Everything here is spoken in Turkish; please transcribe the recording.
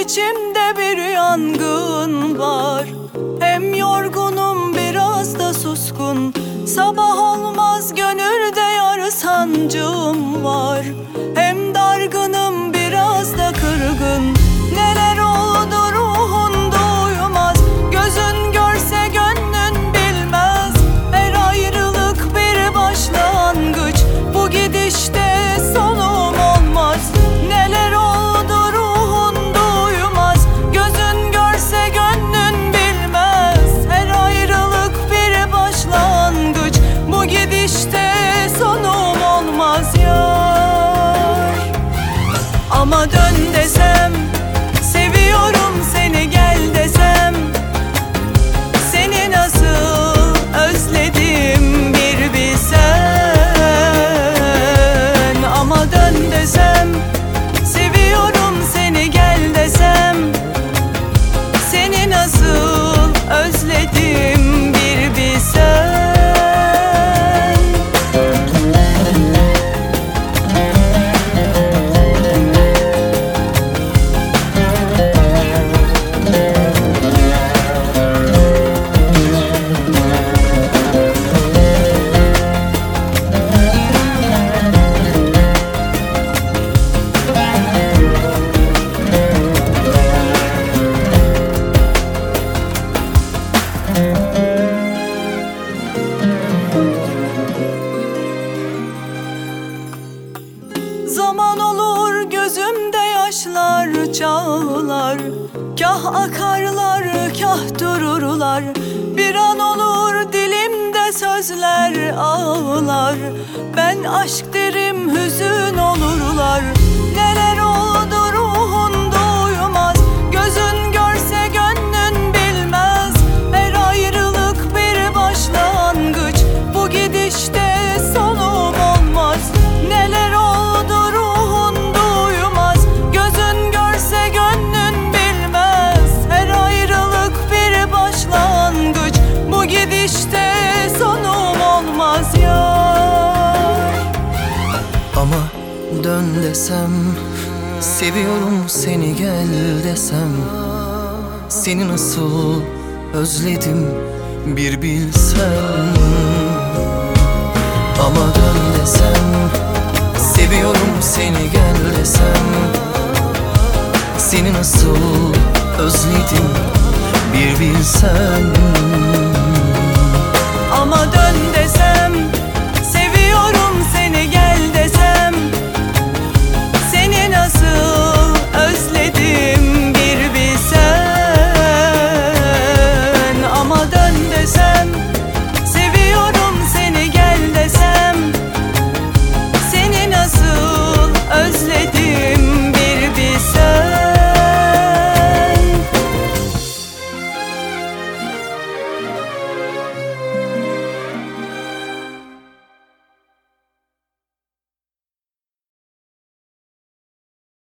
içimde bir yangın var. Hem yorgunum biraz da suskun. Sabah olmaz gönülde yar sancım var. Hem dargınım biraz da kırgın. Neler oldu ruhunda uyumaz. Gözün görse gönlün bilmez. Her ayrılık bir başlangıç. Bu gidişte sonum olmaz. Neler oldu ruhunda uyumaz. Gözün görse gönlün bilmez. Her ayrılık bir başlangıç. Bu gidişte sonum olmaz yar. Ama dön desem, seviyorum seni gel desem, seni nasıl özledim bir bilsen. Ama dön desem, seviyorum seni gel desem, seni nasıl özledim bir bilsen. Zaman olur gözümde yaşlar çağlar. Kah akarlar kah dururlar. Bir an olur dilimde sözler ağlar. Ben aşk derim hüzün olurlar. Neler oldu ruhunda uyumaz. Gözün görse gönlün bilmez. Her ayrılık bir başlangıç. Bu gidişte sonum olmaz. Neler oldu ruhunda uyumaz. Gözün görse gönlün bilmez. Her ayrılık bir başlangıç. Bu gidişte sonum olmaz yar. Ama dön desem, seviyorum seni gel desem, seni nasıl özledim bir bilsen. Ama dön desem, seviyorum seni gel desem, seni nasıl özledim bir bilsen. Ama dön